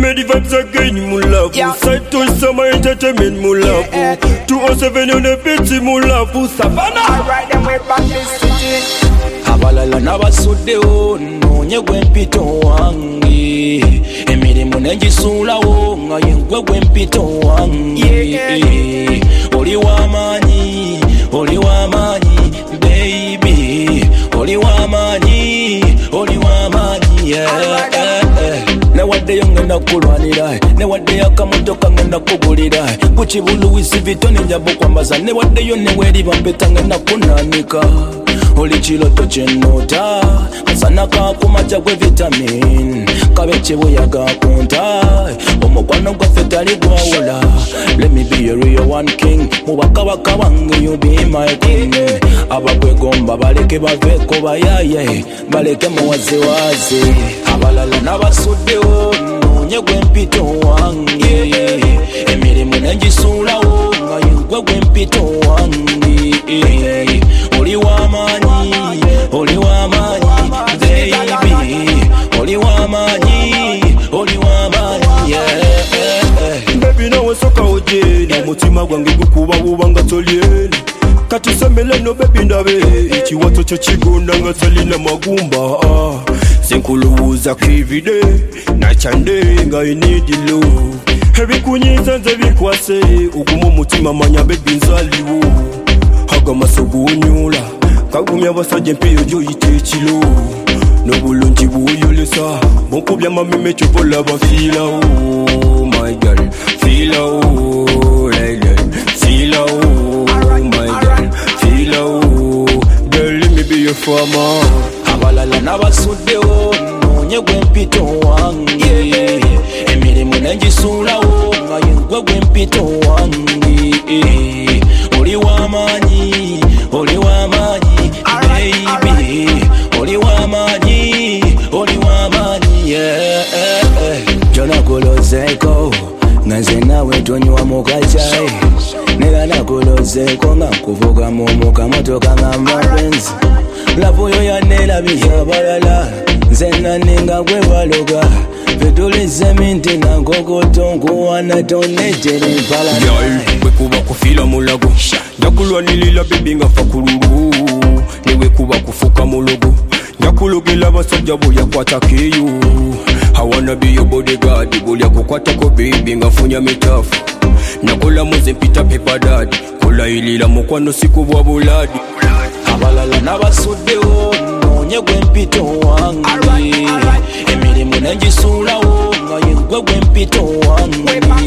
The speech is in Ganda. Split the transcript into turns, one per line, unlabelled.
me the vibes again, mula. Side to summer entertainment, mula. 207 on the beach, mula. Savannah.
I ride them way back this city.
Abalala nabasuddewo noonye gw'empito wange emirimu negisuulawo nga yengwe gw'empito wange oli w'amaanyi oli w'amaanyi baby oli w'amaanyi oli w'amaanyi newaddeyo ngenda kulwanira newaddeyo akamotoka ngenda kugulira kukibuluwisi vitone njabukwambaza newaddeyo neweriba mpeta ngenda kunanika oli kiroto kyennoota kasana kakumaca gwe vitamin kabe kibuyaga kunta omukwano gwaffe tali gwawula let me be a real one king mubakabaka bange you be my queen abakwegomba baleke baveeko bayaye baleke muwaziwazi abalala nabasuddewo noonye gw'empito wange emirimu negisuulawo nga yengwe gw'empito wange oli w'amaanyi oli w'amaanyi baby oli w'amaanyi oli w'amaanyi
baby nawe soka ojeni omutima gwange gukuba buba nga tolyeni kati semele no baby ndabe ekiwato kyo kigonda nga talina magumba senkulowooza kivide nakyande nga I need love ebikunyiza nze bikwase oguma omutima manya baby nzaliwo agamaso gunyula kagumya abasajja empeyo gyoyita ekiro n'obulungi bw'oyolesa bonkubya amameme kyobola bafiirawo my girl fiirawo fiirawo my girl fiirawo girl let me be your farmer
abalala nabasuddewo noonye gw'empito wange emirimu negisuulawo nga yengwe gw'empito wange oli w'amaanyi oli w'amaanyi baby oli w'amaanyi oli w'amaanyi jonakulozeeko nga nze naawe tonywa mukacayi nera nakulozeeko nga kuvuga mu mukamotoka nga mapenzi lavuyo yaneerabisa abalala nze naninga gwe baloga fetulize minti nga nkokoto nkuwana tonejera empala
wekuba kufiira mulago njakulwanirira bebi nga fa kululu newekuba kufuka mulogo njakulogera abasajja bulyakwatakeyo awana be your bodyguard bulyakukwatako bebi nga funya mitafu nakola muze mpita pepadadi kolayirira mukwano sikubwa buladi
abalala nabasuddewo noonye gw'empito wange emirimu negisuulawo nga yengwe gw'empito wange